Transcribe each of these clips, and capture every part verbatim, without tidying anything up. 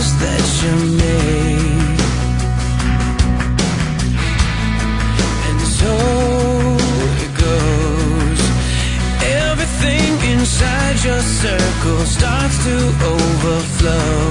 colors that you made. And so it goes. Everything inside your circle starts to overflow.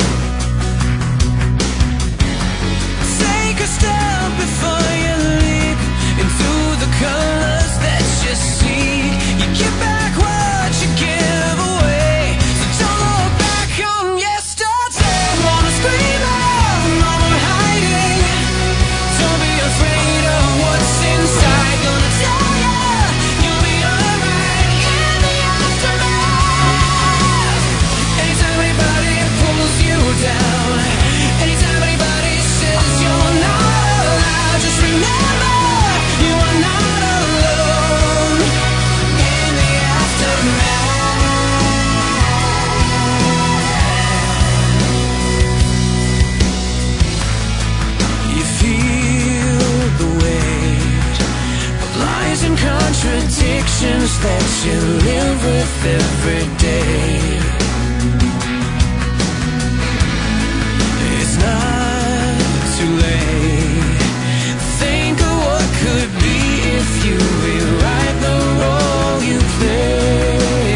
Take a step before you leap into the colors that you seek. You give back what you give away, so don't look back on yesterday. Wanna scream out, no more hiding. Don't be afraid of what's inside. Gonna tell ya, you'll be alright in the aftermath. Anytime anybody pulls you down, anytime anybody says you're not allowed, just remember you are not alone in the aftermath. You feel the weight of lies and contradictions that you live with every day. It's not too late. Think of what could be if you rewrite the role you play.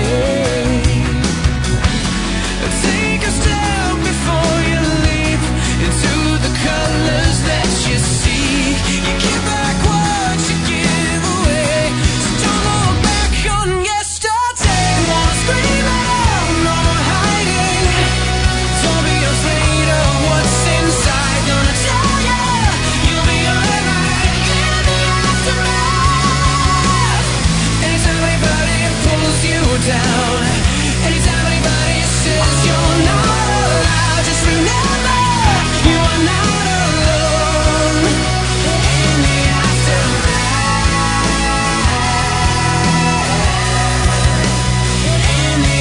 Take a step before you leap into the colors that you seek. You give back what you give away, so don't look back on yesterday. Wanna scream out, no more hiding. Don't be afraid of what's inside. Gonna tell ya, you'll be alright in the aftermath. Anytime anybody pulls you down, anytime anybody says you're not allowed, just remember you are not alone in the aftermath. In the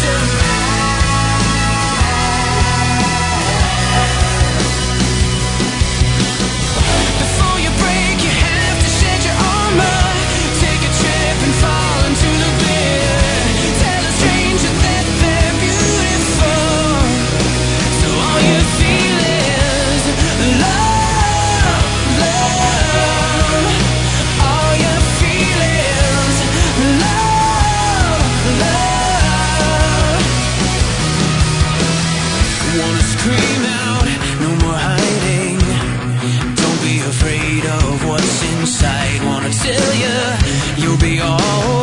aftermath. Before you break, you have to shed your armor. Take a trip and fall into the clear. Tell a stranger that they're beautiful, so all you feel is love, love. All you feel is love, love. Wanna scream out, no more hiding. Don't be afraid of what's inside. Wanna tell you, you'll be alright.